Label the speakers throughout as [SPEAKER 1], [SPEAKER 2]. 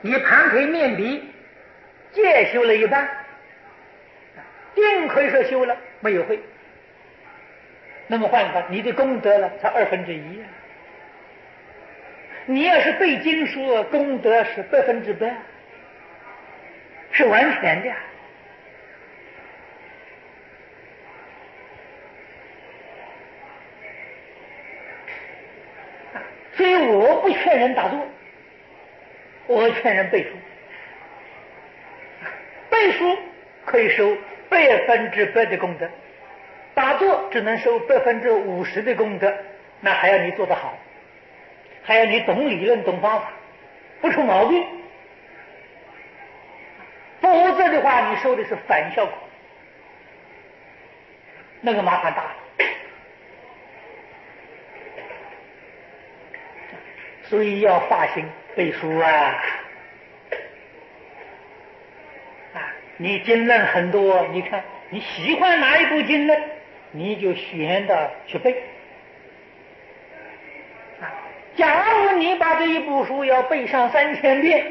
[SPEAKER 1] 你盘腿面壁，戒修了一半，定可以说修了，没有会。那么换法，你的功德了才1/2。你要是背经书，功德是100%，是完全的。所以我不劝人打坐，我劝人背书。背书可以收100%的功德，打坐只能收50%的功德，那还要你做得好，还要你懂理论懂方法，不出毛病，否则的话你收的是反效果，那个麻烦大了。所以要发心背书啊！你经论很多，你看你喜欢哪一部经论，你就选的去背。假如你把这一部书要背上3000遍，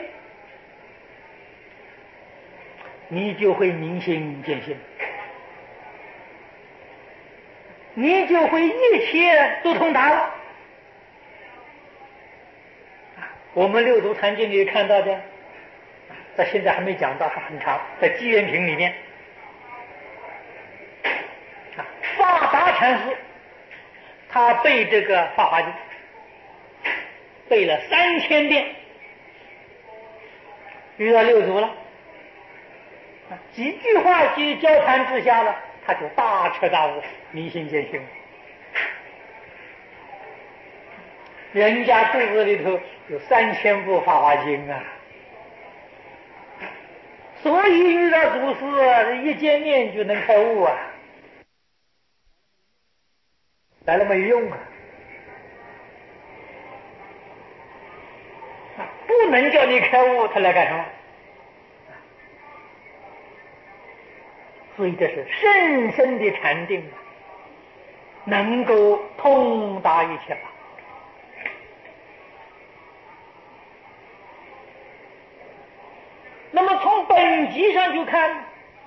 [SPEAKER 1] 你就会明心见性，你就会一切都通达了。我们六祖坛经里看到的，在现在还没讲到，还很长，在机缘品里面，法达禅师他背这个《法华经》，背了3000遍，遇到六祖了，几句话去交谈之下了，他就大彻大悟，明心见性。人家肚子里头有3000部《法华经》啊，所以遇到祖师一见面就能开悟啊，来了没用啊，不能叫你开悟，他来干什么？所以这是深深的禅定，能够通达一切法。那么从本质上就看，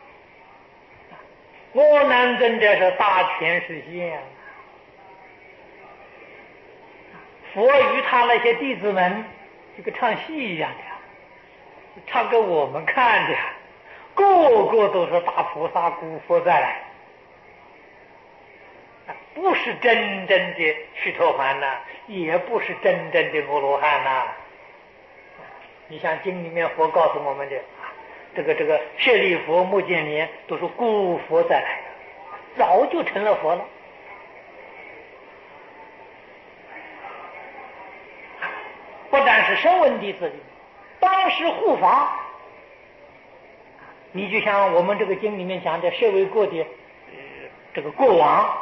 [SPEAKER 1] 阿难尊者是大权实现，佛与他那些弟子们就跟唱戏一样的，唱给我们看的，个个都是大菩萨古佛再来，不是真正的须陀洹呐，也不是真正的摩罗汉呐。你像经里面佛告诉我们的，这个舍利佛、目犍连都是古佛再来的，早就成了佛了。不但是声闻弟子里，当时护法，你就像我们这个经里面讲的舍卫国的这个国王，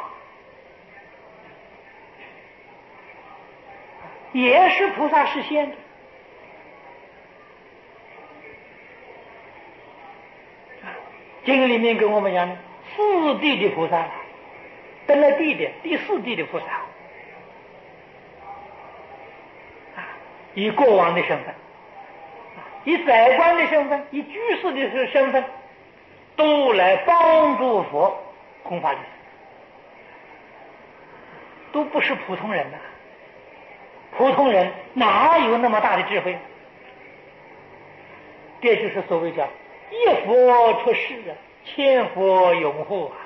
[SPEAKER 1] 也是菩萨示现的。经里面跟我们讲的4地的菩萨，登了地的第4地的菩萨，以国王的身份，以宰官的身份，以居士的身份，都来帮助佛弘法利生，都不是普通人呐。普通人哪有那么大的智慧？这就是所谓叫一佛出世啊，千佛拥护啊，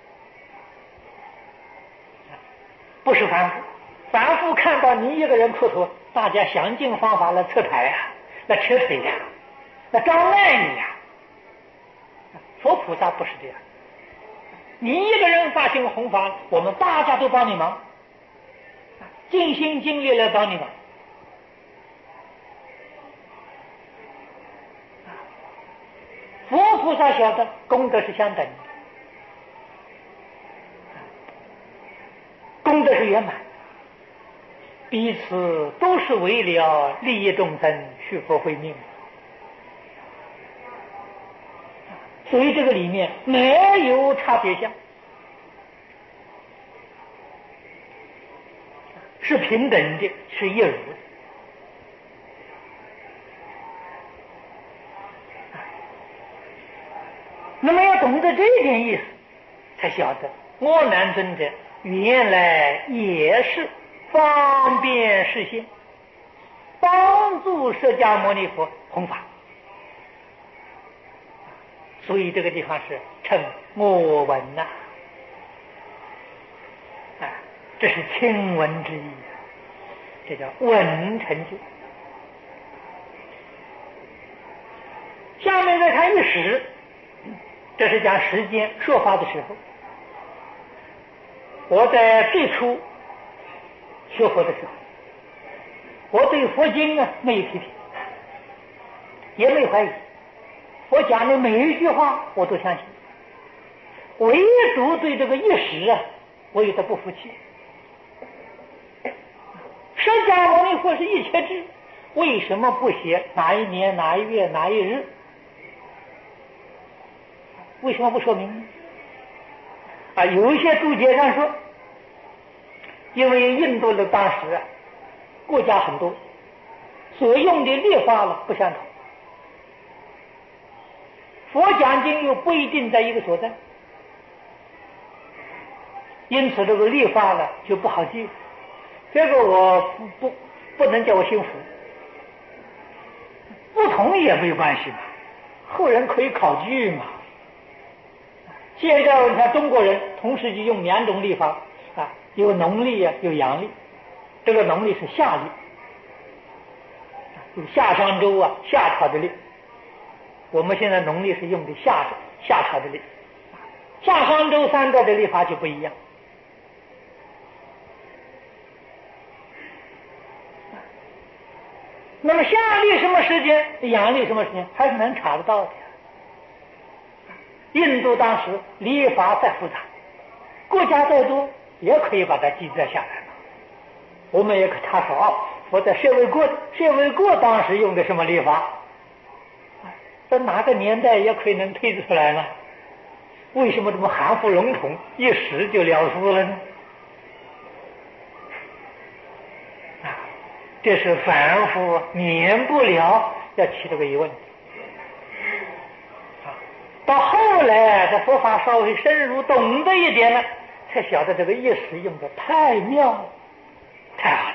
[SPEAKER 1] 不是凡夫。凡夫看到你一个人磕头，大家想尽方法来侧台啊，来扯腿呀，来障碍你呀。佛菩萨不是这样，你一个人发心弘法，我们大家都帮你忙，尽心尽力来帮你忙。佛菩萨晓得功德是相等的，功德是圆满，彼此都是为了利益众生，续佛慧命。所以这个里面没有差别相，是平等的，是一如的。 那么要懂得这一点意思，才晓得阿难尊者原来也是方便示现，帮助释迦牟尼佛弘法。所以这个地方是称我闻呐，这是亲闻之意，这叫闻成就。下面再看一时，这是讲时间说法的时候。我在最初学佛的时候，我对佛经没有批评，也没有怀疑，我讲的每一句话我都相信，唯独对这个一时我有点不服气。释迦牟尼佛是一切智，为什么不写哪一年哪一月哪一日？为什么不说明呢？有一些注解上说，因为印度的当时国家很多，所用的律法不相同，佛讲经又不一定在一个所在，因此这个律法就不好记。这个我不能叫我心服，不同意也没有关系嘛，后人可以考据嘛。现在你看中国人同时就用两种历法有农历有阳历，这个农历是夏历，有夏商周夏朝的历，我们现在农历是用的夏朝的历，夏商周三代的历法就不一样。那么夏历什么时间，阳历什么时间，还是能查得到的。印度当时历法再复杂，国家再多，也可以把它记载下来。我们也可查说我在舍卫国当时用的什么历法，在哪个年代也可以能推出来呢？为什么这么含糊笼统，一时就了事了呢？这是反复免不了要起这个疑问。到后来这佛法稍微深入懂得一点了，才晓得这个一时用的太妙了，太好了。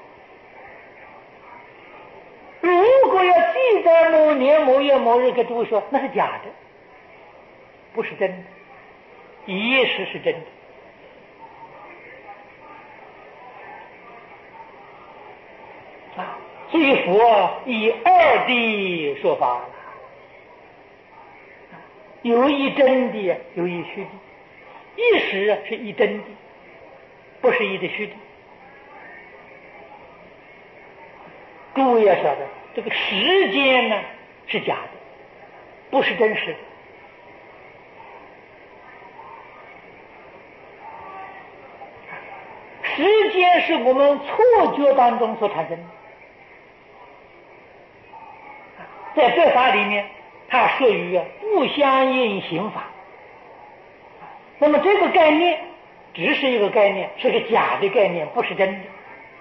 [SPEAKER 1] 如果要记在某年某月某日给诸位说，那是假的，不是真的，一时是真的。所以佛以二谛说法，有一真谛，有一虚谛。一时是一真谛，不是一的虚谛。诸位要晓得，这个时间是假的，不是真实的。时间是我们错觉当中所产生的。在这法里面，它属于不相应行法。那么这个概念只是一个概念，是个假的概念，不是真的。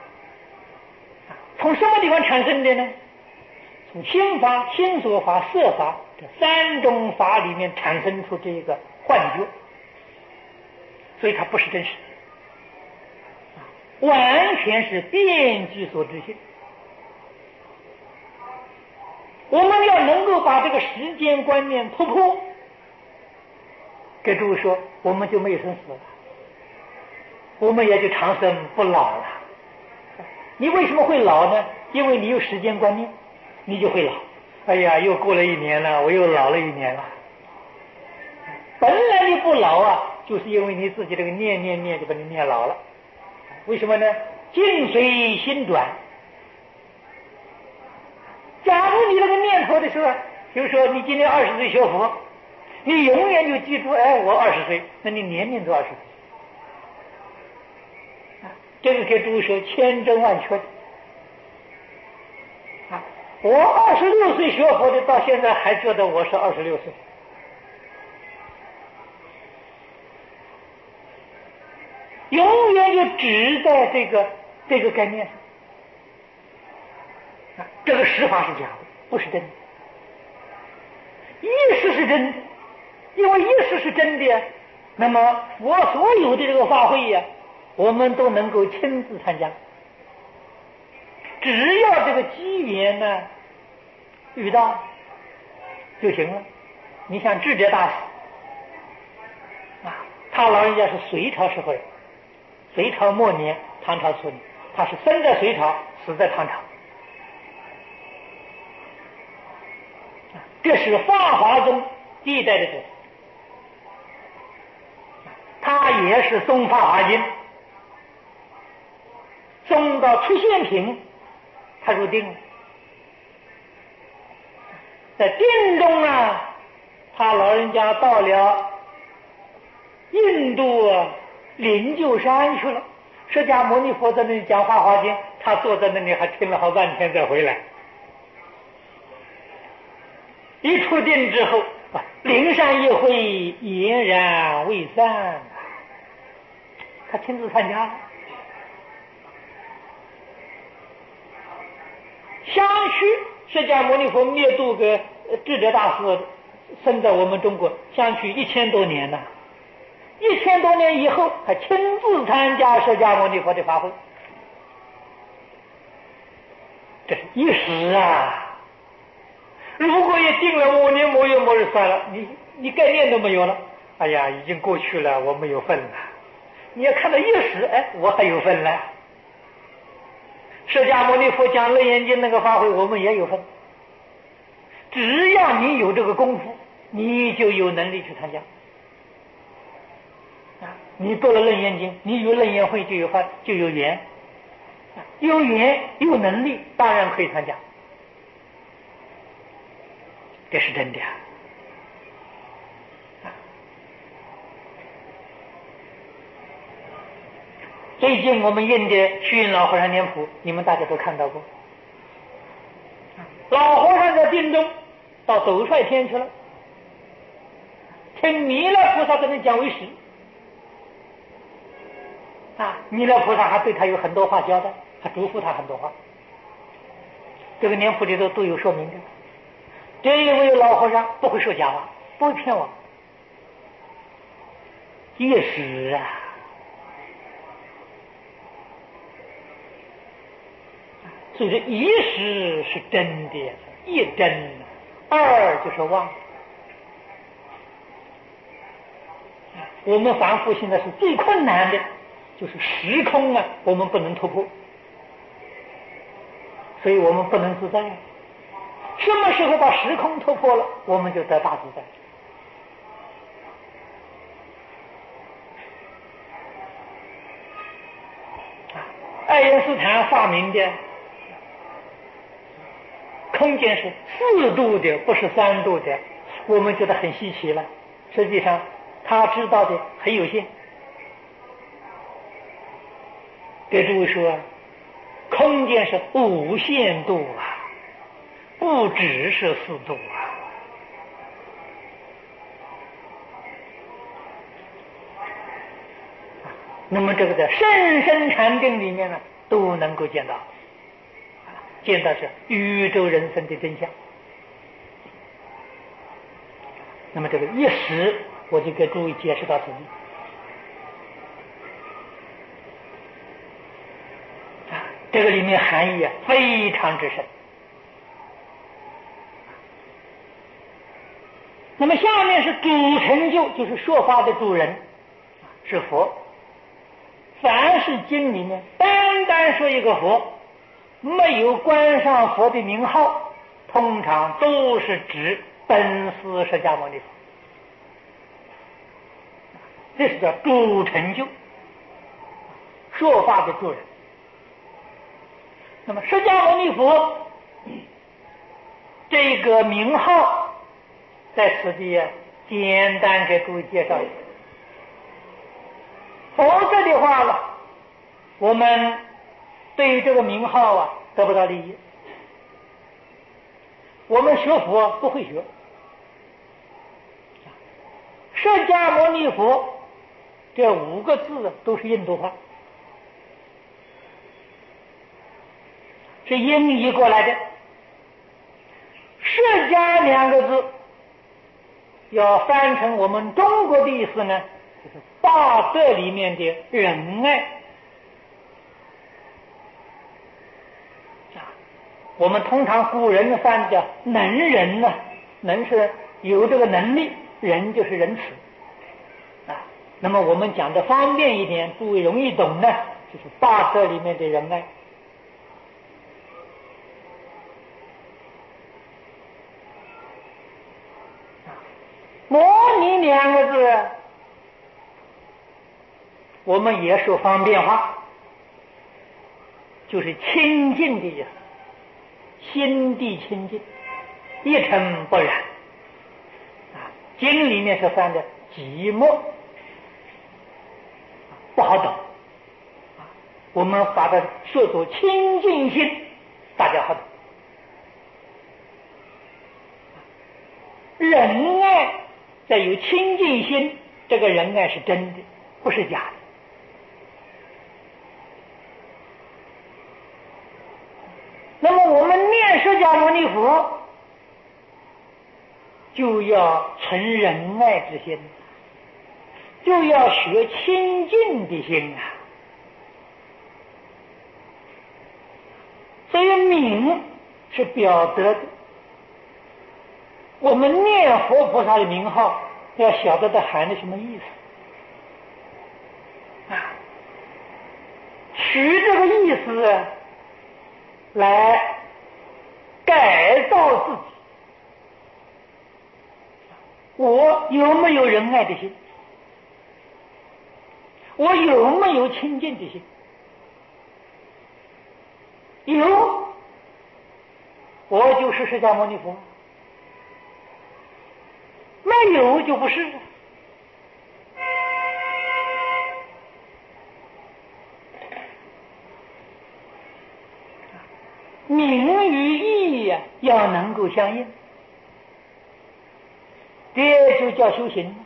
[SPEAKER 1] 从什么地方产生的呢？从心法、心所法、色法这三种法里面产生出这个幻觉，所以它不是真实的，完全是变局所致性。我们要能够把这个时间观念突破，给诸位说，我们就没有生死了，我们也就长生不老了。你为什么会老呢？因为你有时间观念，你就会老。哎呀，又过了一年了，我又老了一年了。本来你不老就是因为你自己这个念就把你念老了。为什么呢？境随心转。假如你那个念头的时候，比如说你今年20岁学佛，你永远就记住，我20岁，那你年年都20岁。这个给诸位说千真万确的。我26岁学佛的，到现在还觉得我是26岁。永远就只在这个概念上。这个实法是假的，不是真的。意识是真的， 因为意识是真的呀。那么我所有的这个法会呀，我们都能够亲自参加。只要这个机缘呢遇到就行了。你像智者大师啊，他老人家是隋朝时候人，隋朝末年唐朝初年，他是生在隋朝死在唐朝。这是法华宗第一代的祖师，他也是诵法华经，诵到出现品，他入定了。在定中啊，他老人家到了印度灵鹫山去了。释迦牟尼佛在那里讲法华经，他坐在那里还听了好半天再回来。一出定之后，灵山一会，俨然未散，他亲自参加了。相去释迦牟尼佛灭度给智者大师生在我们中国，相去1000多年了。1000多年以后，还亲自参加释迦牟尼佛的法会，这是一时啊！如果也定了某年某月某日算了，你概念都没有了。哎呀，已经过去了，我没有份了。你要看到一时，哎，我还有份了。释迦牟尼佛讲楞严经那个法会，我们也有份。只要你有这个功夫，你就有能力去参加。你读了楞严经，你与楞严会就有份，就有缘。有缘有能力，当然可以参加。这是真的啊！最近我们印的虚云老和尚年谱，你们大家都看到过。老和尚在定中到斗率天去了，听弥勒菩萨跟他讲为实。弥勒菩萨还对他有很多话交代，还嘱咐他很多话。这个年谱里头都有说明的。这一位老和尚不会说假话，不会骗我。一时啊，所以说一时是真的，一真，二就是妄。我们凡夫现在是最困难的，就是时空啊，我们不能突破，所以我们不能自在。什么时候把时空突破了，我们就得大自在。爱因斯坦发明的空间是4度的，不是3度的，我们觉得很稀奇了。实际上他知道的很有限。给诸位说，空间是无限度啊，不只是4度啊。那么这个在甚深禅定里面呢，都能够见到，见到是宇宙人生的真相。那么这个一时，我就给诸位解释到此地。这个里面含义非常之深。那么下面是主成就，就是说法的主人是佛。凡是经里面单单说一个佛，没有冠上佛的名号，通常都是指本师释迦牟尼佛，这是叫主成就，说法的主人。那么释迦牟尼佛这个名号在此地简单给诸位介绍一下，否则的话呢，我们对于这个名号得不到利益。我们学佛不会学，释迦牟尼佛这5个字都是印度话，是音译过来的。释迦2个字要翻成我们中国的意思呢，就是大德里面的仁爱。我们通常古人翻叫能仁呢，能是有这个能力，仁就是仁慈啊。那么我们讲的方便一点，诸位容易懂呢，就是大德里面的仁爱。模拟两个字，我们也说方便话，就是清净的意思，心地清净，一尘不染。经里面是翻的寂寞，不好懂。我们把它说作清净心，大家好懂。仁爱再有清净心，这个仁爱是真的，不是假的。那么我们念释迦牟尼佛，就要存仁爱之心，就要学清净的心啊。所以名是表德的，我们念佛菩萨的名号，要晓得它含的什么意思啊？取这个意思来改造自己。我有没有仁爱的心？我有没有清净的心？有，我就是释迦牟尼佛；没有就不是。名与义呀，要能够相应，这就叫修行。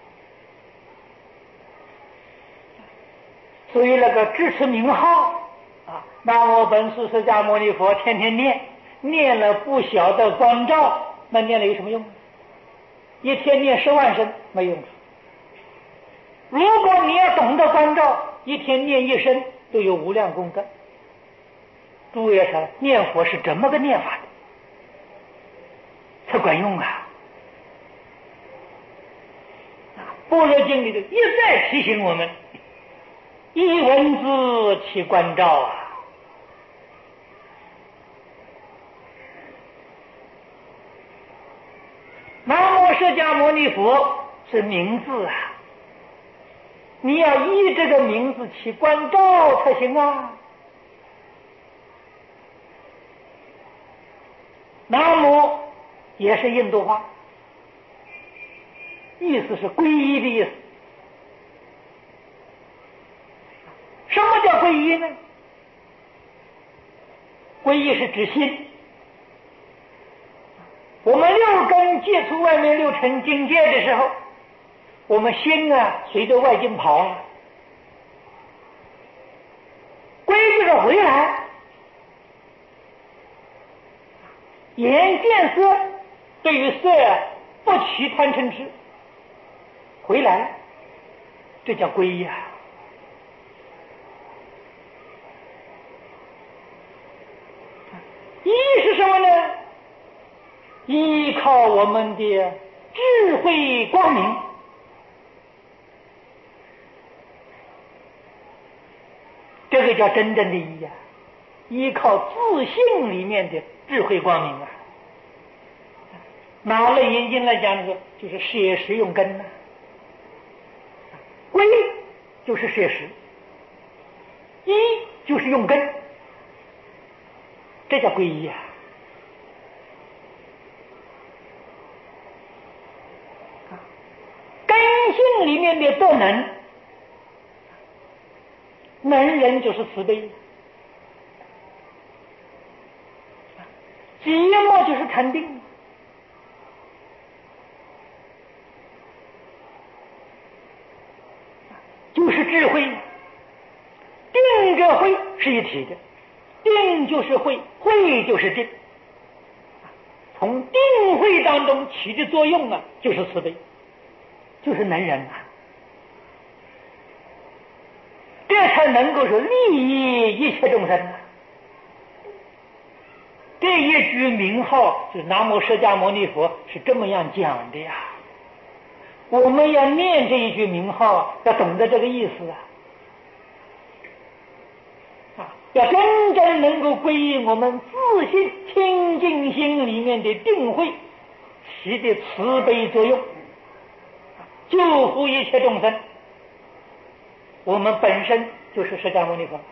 [SPEAKER 1] 所以那个支持名号啊，南无本师释迦牟尼佛，天天念，念了不晓得关照，那念了有什么用？一天念10万声没用处。如果你要懂得关照，一天念1声都有无量功德。诸位要想念佛是怎么个念法的，才管用啊！般若经里头一再提醒我们，一文字起关照啊！南无释迦牟尼佛是名字啊，你要依这个名字起关照才行啊！南无也是印度话，意思是皈依的意思。什么叫皈依呢？皈依是指心。我们6根接触外面6尘境界的时候，我们心啊随着外境跑了，归就是回来。眼见色，对于色不起贪嗔痴，回来了，这叫皈依啊！依是什么呢？依靠我们的智慧光明，这个叫真正的依啊！依靠自信里面的智慧光明啊！拿《楞严经》来讲说，就是摄食用根呐、皈就是摄食，依就是用根，这叫皈依啊！根性里面的德能，能人就是慈悲，寂寞就是禅定，就是智慧。定跟慧是一体的，定就是慧，慧就是定。 从定慧当中起的作用啊，就是慈悲，就是能忍啊，这才能够说利益一切众生啊。这一句名号就是南无释迦牟尼佛，是这么样讲的呀。我们要念这一句名号，要懂得这个意思啊，要真正能够归于我们自信清净心里面的定慧，起的慈悲作用，救护一切众生。我们本身就是释迦牟尼佛，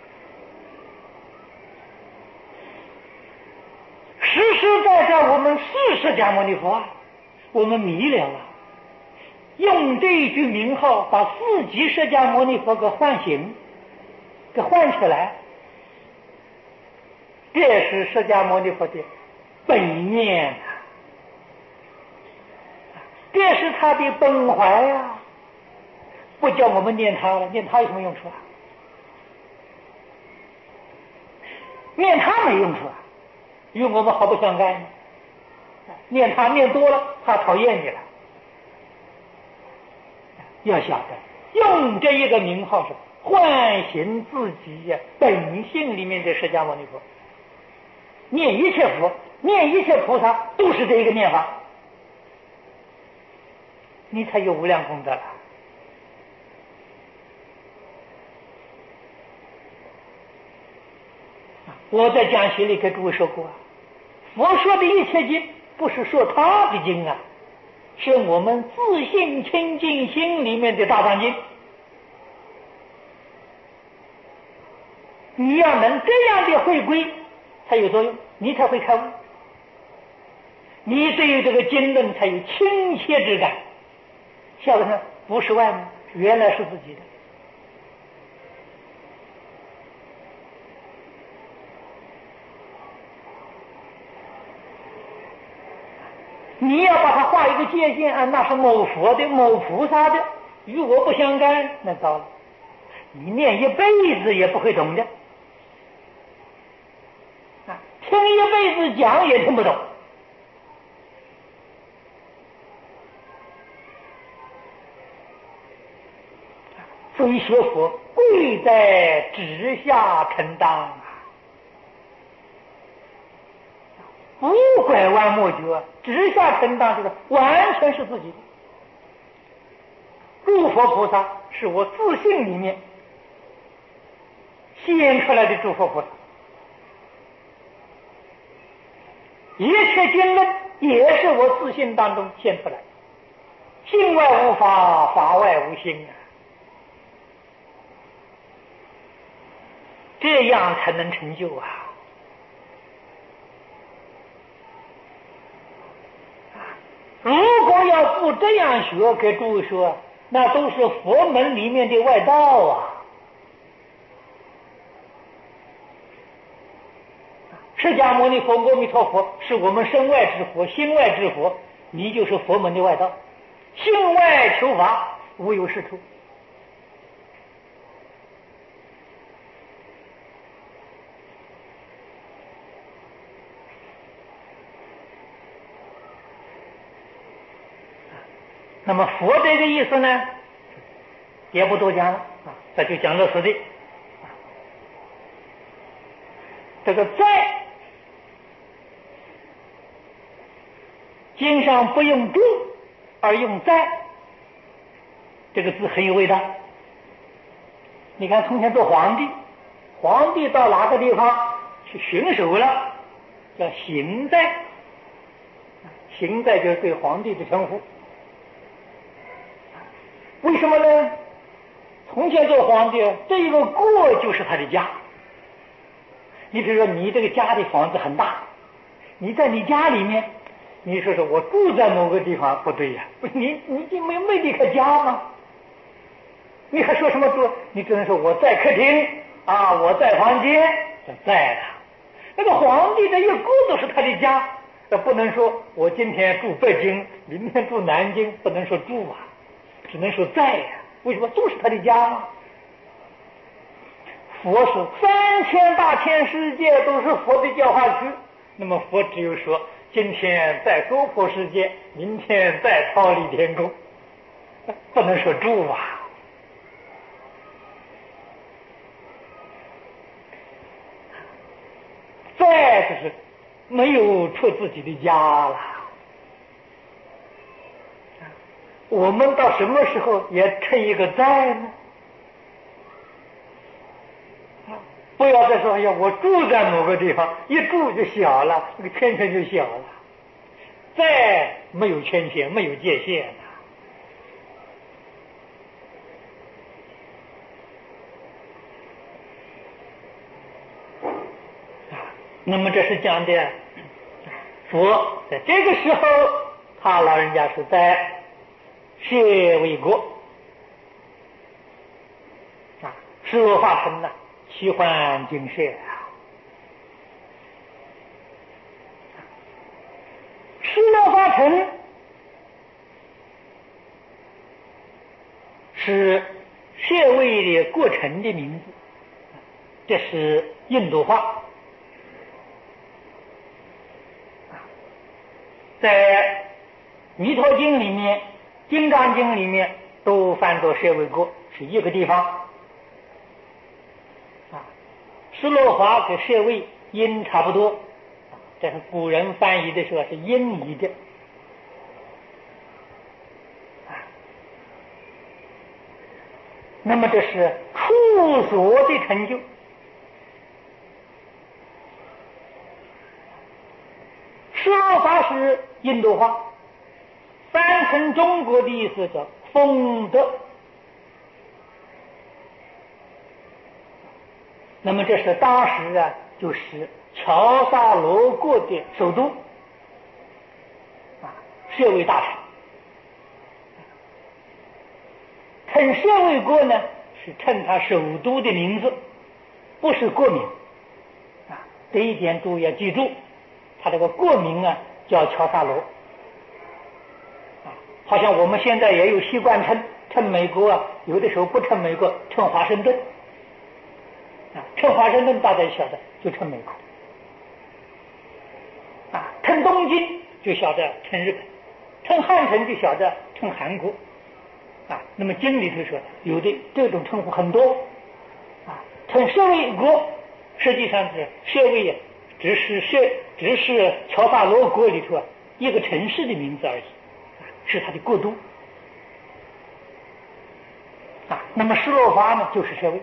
[SPEAKER 1] 实实在在我们是释迦牟尼佛啊，我们迷了啊，用这一句名号把自己释迦牟尼佛给唤醒，给唤起来，这是释迦牟尼佛的本念啊，这是他的本怀啊。不叫我们念他了，念他有什么用处啊？念他没用处啊，与我们毫不相干。念他念多了，他讨厌你了。要晓得，用这一个名号是唤醒自己本性里面的释迦牟尼佛。念一切佛，念一切菩萨，都是这一个念法，你才有无量功德了。我在讲学里给诸位说过，佛说的一切经不是说他的经啊，是我们自信清净心里面的大藏经。你要能这样的回归才有作用，你才会开悟，你对于这个经论才有亲切之感，晓得吗？不是外面，原来是自己的。你要把它画一个界限啊，那是某佛的某菩萨的，与我不相干，那糟了，你念一辈子也不会懂的啊，听一辈子讲也听不懂。所以学佛贵在直下承当啊，不拐弯抹角，直下承当，就是完全是自己的。诸佛菩萨是我自信里面显出来的诸佛菩萨，一切经论也是我自信当中现出来，心外无法，法外无心啊，这样才能成就啊。如果要不这样学，给诸位说，那都是佛门里面的外道啊。释迦牟尼佛、阿弥陀佛是我们身外之佛、心外之佛，你就是佛门的外道，心外求法，无有是处。那么佛这个意思呢，也不多讲了啊，这就讲到此地。这个在经上不用住而用在，这个字很有味道。你看从前做皇帝，皇帝到哪个地方去巡守了，叫行在，行在就是对皇帝的称呼。为什么呢？从前做皇帝，这一个国就是他的家。你比如说，你这个家的房子很大，你在你家里面，你说说我住在某个地方，不对呀，你就没离开家吗？你还说什么住？你只能说我在客厅啊，我在房间，这在了。那个皇帝这一个都是他的家，不能说我今天住北京，明天住南京，不能说住啊，只能说在呀。为什么都是他的家吗？佛是3000大千世界都是佛的教化区，那么佛只有说今天在娑婆世界，明天在忉利天宫，不能说住啊。再就是没有出自己的家了。我们到什么时候也成一个在呢？不要再说哎呀，我住在某个地方，一住就小了，这个圈圈就小了。再没有圈限，没有界限了。那么这是讲的佛在这个时候，他老人家是在舍卫国啊，施罗法城呢，奇幻精舍啊。施罗法城是舍卫的过程的名字，这是印度话。在《弥陀经》里面，《金刚经》里面都翻作舍卫国，是一个地方。啊，施罗华跟舍卫音差不多，这是古人翻译的时候是音译的。那么这是初所的成就。施罗法是印度话，翻成中国的意思叫丰德。那么这是当时啊，就是乔萨罗国的首都啊，舍卫大城。称舍卫国呢，是称他首都的名字，不是国名啊，这一点都要记住。他这个国名啊叫乔萨罗啊，好像我们现在也有习惯称美国啊，有的时候不称美国，称华盛顿啊，称华盛顿大家晓得就称美国啊，称东京就晓得称日本，称汉城就晓得称韩国啊。那么经里头说有的这种称呼很多啊，称舍卫国实际上是舍卫啊，只是乔萨罗国里头啊一个城市的名字而已，是他的国都啊。那么施罗法呢，就是舍卫，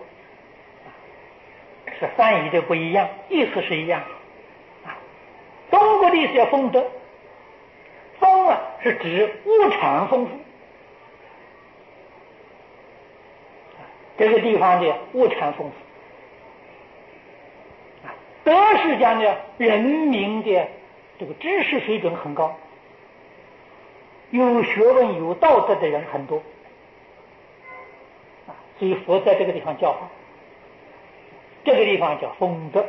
[SPEAKER 1] 是翻译的不一样，意思是一样啊。中国的意思叫丰德，丰啊是指物产丰富，这个地方的物产丰富。德是讲的人民的这个知识水准很高，有学问有道德的人很多啊，所以佛在这个地方教化，这个地方叫丰德。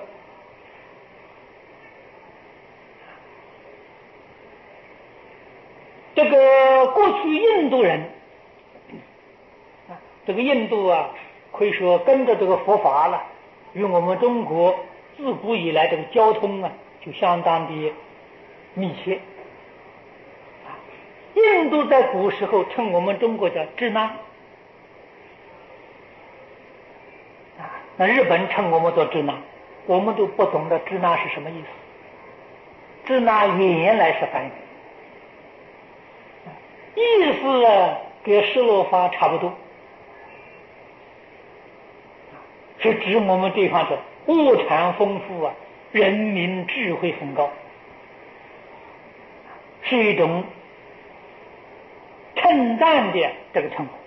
[SPEAKER 1] 这个过去印度人啊，这个印度啊，可以说跟着这个佛法了，与我们中国自古以来这个交通啊，就相当的密切。印度在古时候称我们中国叫支那，那日本称我们做支那，我们都不懂得支那是什么意思。支那原来是梵语，意思啊跟施罗法差不多，是指我们地方的物产丰富啊，人民智慧很高，是一种称赞的这个称呼。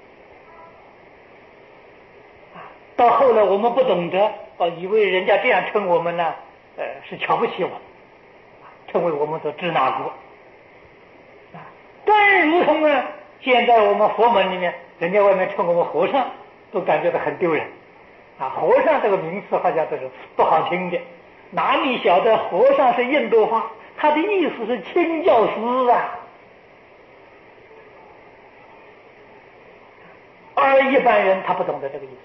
[SPEAKER 1] 到后来我们不懂得，以为人家这样称我们呢，是瞧不起我们，称为我们的支那国。更如同呢，现在我们佛门里面，人家外面称我们和尚，都感觉到很丢人啊。和尚这个名词好像都是不好听的，哪里晓得和尚是印度话，他的意思是清教师啊。而一般人他不懂得这个意思。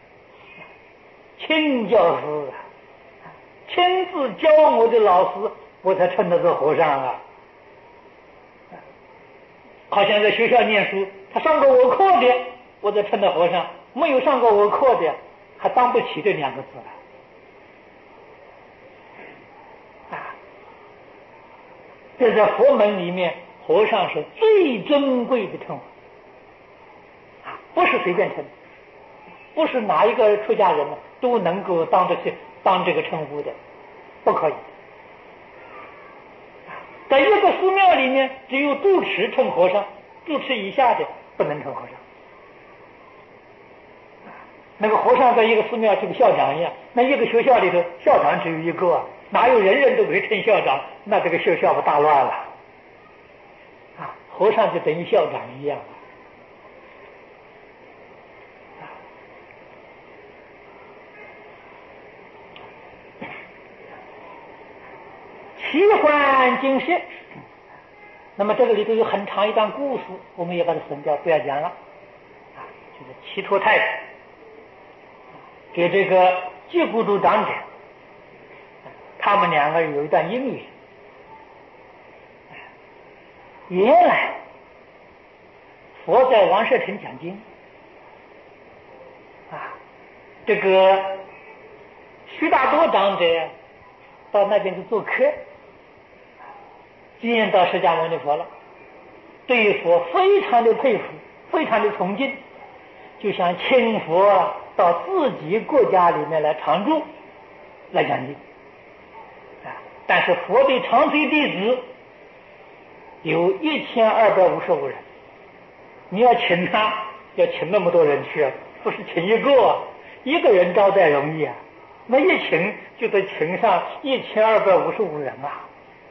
[SPEAKER 1] 清教师啊，亲自教我的老师我才称得做和尚啊。好像在学校念书，他上过我课的，我才称得和尚；没有上过我课的，还当不起这2个字了。这在佛门里面，和尚是最尊贵的称呼，不是随便称，不是哪一个出家人都能够当这个称呼的，不可以。在一个寺庙里面，只有住持称和尚，住持以下的不能称和尚。那个和尚在一个寺庙就跟校长一样，那一个学校里头校长只有一个，哪有人人都可以称校长？那这个学校不大乱了？和尚就等于校长一样。奇幻经世，那么这个里头有很长一段故事，我们也把它省掉，不要讲了。就是齐陀太子给这个济孤独长者，他们2个有一段姻缘。原来佛在王舍城讲经，这个须大多长者到那边去做客，见到释迦牟尼佛了，对佛非常的佩服，非常的崇敬，就想请佛到自己国家里面来常住，来讲经。但是佛的长随弟子有1255人，你要请他，要请那么多人去，不是请一个人招待容易啊，那一请就得请上1255人啊！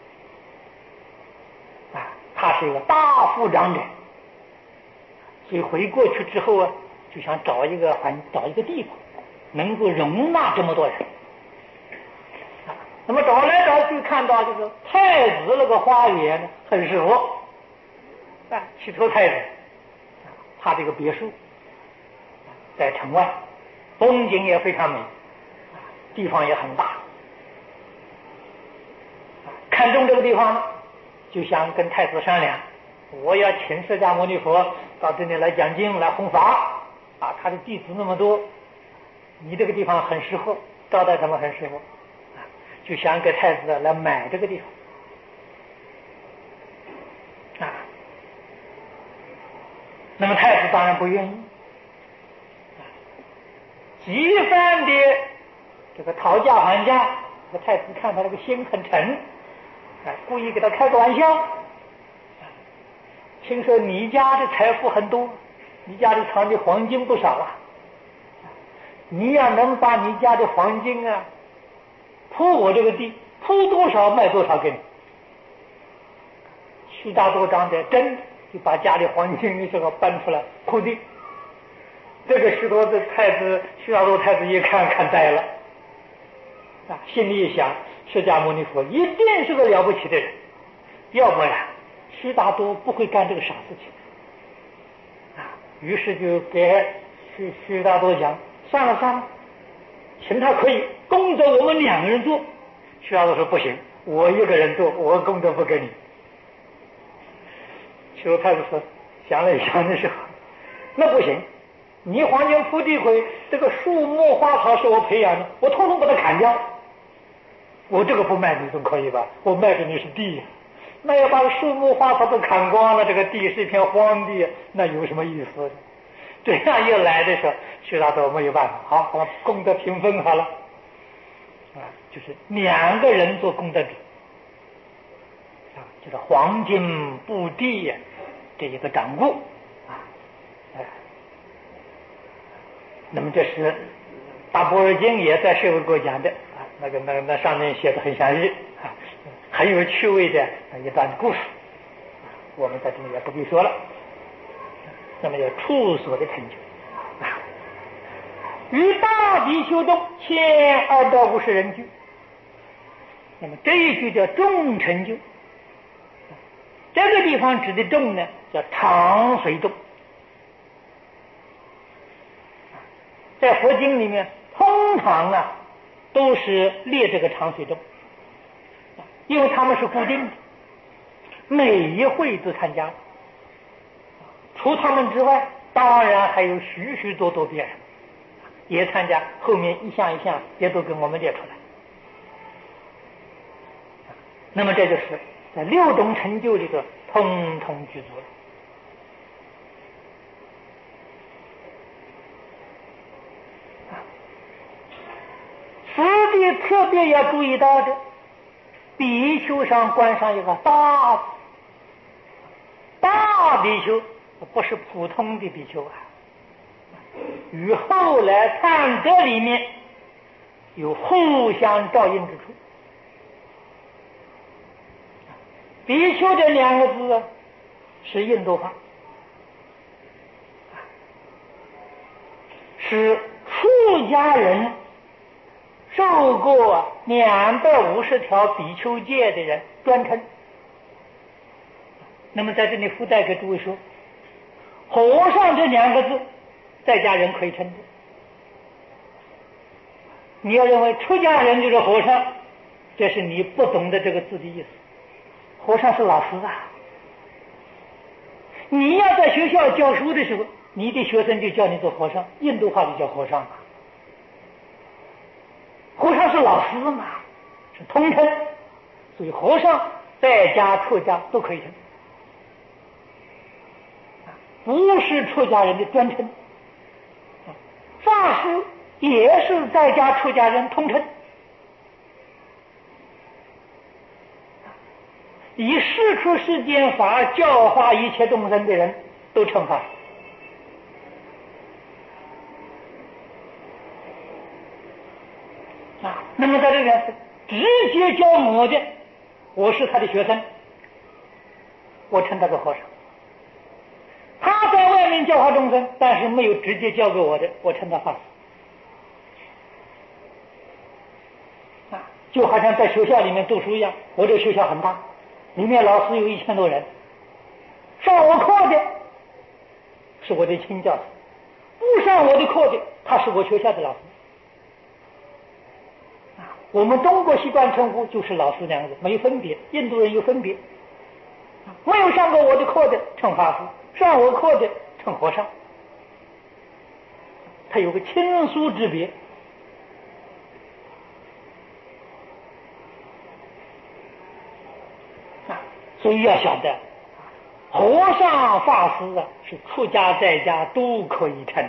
[SPEAKER 1] 他是一个大富长者，所以回过去之后就想找一个地方能够容纳这么多人。那么找来找去看到这个太子那个花园很适合，齐陀太子他这个别墅在城外，风景也非常美，地方也很大，看中这个地方呢，就想跟太子商量，我要请释迦牟尼佛到这里来讲经来弘法他的弟子那么多，你这个地方很适合，招待他们很适合，就想给太子来买这个地方那么太子当然不愿意，几番的这个讨价还价，这个太子看他那个心很沉，故意给他开个玩笑，听说你家的财富很多，你家里藏的黄金不少你要能把你家的黄金铺我这个地，铺多少卖多少给你。须大多长者真就把家里黄金的时候搬出来铺地，这个须大多太子一看呆了，心里一想，释迦牟尼佛一定是个了不起的人，要不然须大多不会干这个傻事情于是就给须大多讲，算了，请他可以，功德我们2个人做。须大多说不行，我一个人做，我功德不给你。须多太子说，想了一想的时候，那不行，你黄金铺地会，这个树木花草是我培养的，我统统把它砍掉，我这个不卖你总可以吧？我卖给你是地，那要把树木花草都砍光了，这个地是一片荒地，那有什么意思？这样一来的时候，须大多没有办法，好，把功德平分好了就是2个人做功德主就是黄金布地这一个掌故那么这是大般若经也在社会给我讲的那上面写的很详细很有趣味的一段故事我们在这里也不必说了。那么有处所的成就与大比丘众1250人聚，那么这一句叫众成就，这个地方指的众呢叫常随众，在佛经里面通常都是列这个常随众， 因为他们是固定的，每一会都参加。除他们之外，当然还有许许多多别人也参加，后面一项一项也都给我们列出来。那么这就是在六种成就里头通通具足了。实际特别要注意到的，比丘上冠上一个大字，大比丘不是普通的比丘啊，与后来禅德里面有互相照应之处。比丘这两个字是印度话，是出家人受过250条比丘戒的人专称。那么在这里附带给诸位说，和尚这两个字在家人可以称的。你要认为出家人就是和尚，这是你不懂得这个字的意思。和尚是老师啊，你要在学校教书的时候，你的学生就叫你做和尚，印度话就叫和尚啊。和尚是老师嘛，是通称，所以和尚在家出家都可以称，不是出家人的专称。法师也是在家出家人通称，以世出世间法教化一切众生的人都称法师。那么在这边直接教我的，我是他的学生，我称他做和尚。他在外面教化众生，但是没有直接教给我的，我称他法师。就好像在学校里面读书一样，我这个学校很大，里面老师有1000多人，上我课的是我的亲教授，不上我的课的他是我学校的老师。我们中国习惯称呼就是老师两个字，没有分别。印度人有分别，没有上过我的课的称法师，上我课的称和尚，他有个亲疏之别。所以要晓得，和尚法师是出家在家都可以称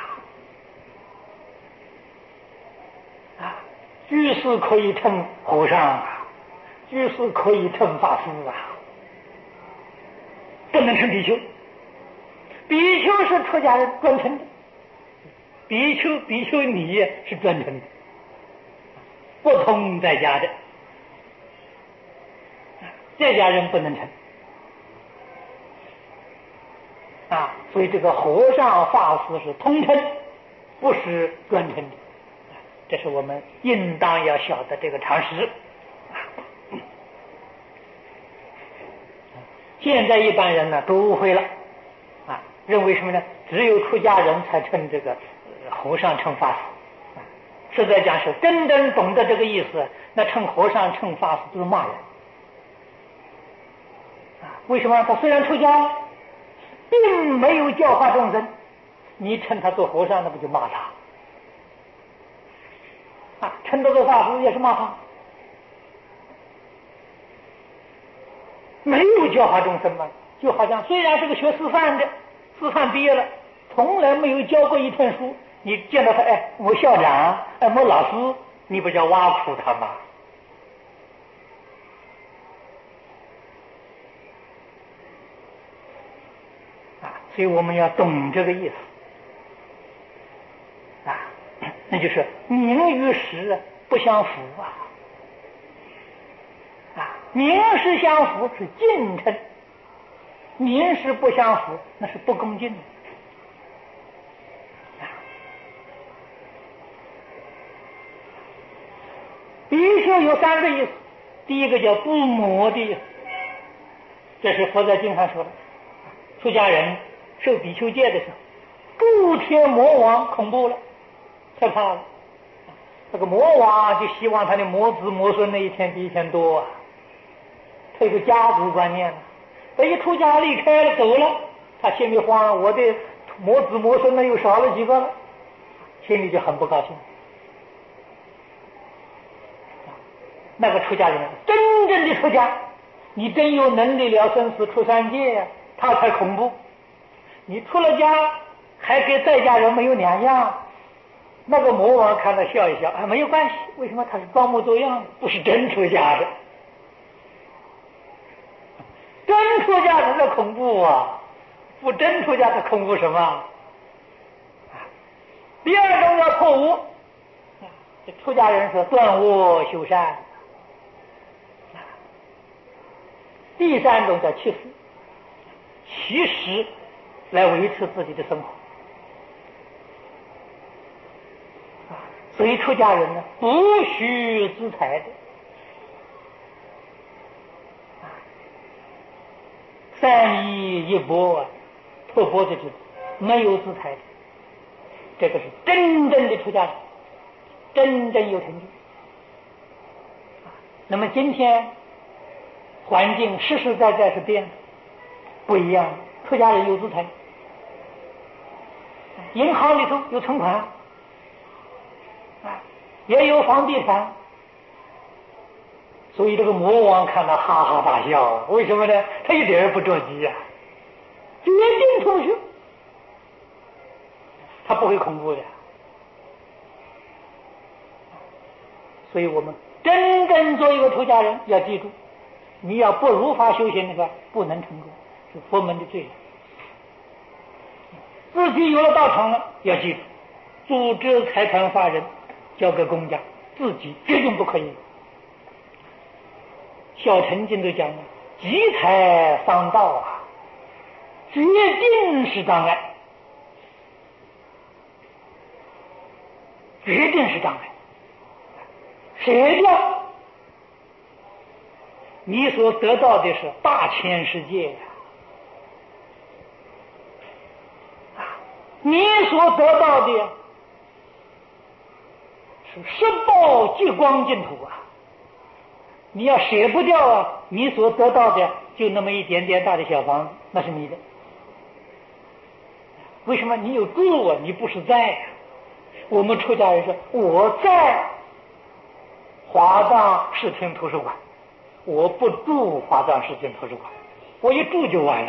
[SPEAKER 1] 居士可以称和尚居士可以称法师不能称比丘。比丘是出家人专称的，比丘尼是专称的，不同在家的，在家人不能称所以这个和尚法师是通称，不是专称的。这是我们应当要晓得这个常识。现在一般人呢都误会了认为什么呢？只有出家人才称这个和尚称法师。实在讲是真正懂得这个意思，那称和尚称法师都是骂人为什么？他虽然出家，并没有教化众生，你称他做和尚，那不就骂他称他做法师也是骂他，没有教化众生嘛。就好像虽然是个学师范的，师范毕业了，从来没有教过一天书，你见到他我校长我老师，你不叫挖苦他吗？所以我们要懂这个意思那就是名与实不相符名实相符是敬称，名实不相符那是不恭敬比丘有3个意思，第一个叫不魔的意思，这是佛在经上说的，出家人受比丘戒的时候，诸天魔王恐怖了，害怕了，这个魔王就希望他的魔子魔孙那一天比一天多他有个家族观念了。等一出家离开了走了，他心里慌，我的魔子魔孙呢又少了几个了，心里就很不高兴。那个出家人，真正的出家，你真有能力了生死出三界，他才恐怖。你出了家还跟在家人没有两样，那个魔王看了笑一笑，啊，没有关系。为什么他是装模作样的，不是真出家的？真出家人的恐怖啊，不真出家的恐怖什么？第二种要破无，这出家人说断恶修善。第三种叫弃死，其实来维持自己的生活。所以出家人呢，不需资财的，善衣一钵啊，托钵的就是没有资财的，这个是真正的出家人，真正有成就。那么今天环境实实在在是变了，不一样。出家人有资财，银行里头有存款，也有房地产，所以这个魔王看了哈哈大笑。为什么呢？他一点也不着急呀，决定出去，他不会恐怖的。所以我们真正做一个出家人，要记住，你要不如法修行的话，不能成功，是佛门的罪。自己有了道场了，要记住，组织财产法人交给公家，自己决定不可以。小乘经都讲了，积财伤道啊，决定是障碍，决定是障碍。舍掉，你所得到的是大千世界呀。你所得到的是十报极光净土啊！你要舍不掉啊，你所得到的就那么一点点大的小房子，那是你的。为什么？你有住啊，你不是在啊。我们出家人说，我在华藏视听图书馆，我不住华藏视听图书馆，我一住就完了。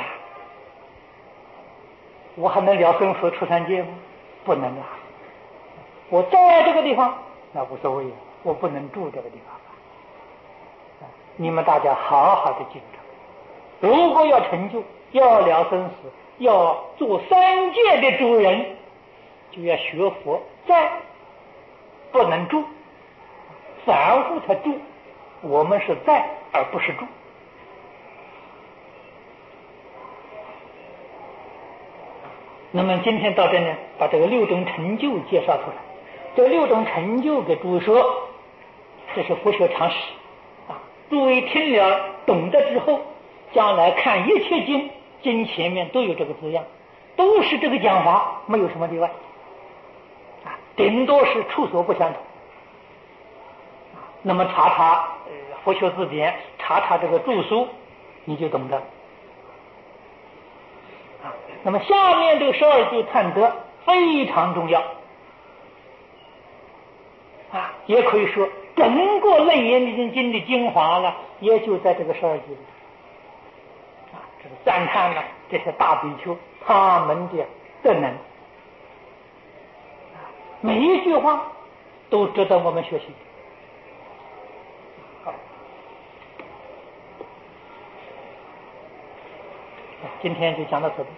[SPEAKER 1] 我还能了生死出三界吗？不能啊！我在这个地方那无所谓，我不能住这个地方。你们大家好好的记住，如果要成就，要了生死，要做三界的主人，就要学佛，在不能住，凡夫才住，我们是在而不是住。那么今天到这呢，把这个六种成就介绍出来。这六种成就给诸位说，这是佛学常识啊。诸位听了懂得之后，将来看一切经，经前面都有这个字样，都是这个讲法，没有什么例外啊，顶多是处所不相同。那么查查佛学字典，查查这个注疏，你就懂得了。那么下面这个12句叹德非常重要啊，也可以说整个楞严经的精华了，也就在这个12句里啊，这是赞叹了这些大比丘他们的德能，每一句话都值得我们学习。好，今天就讲到这里。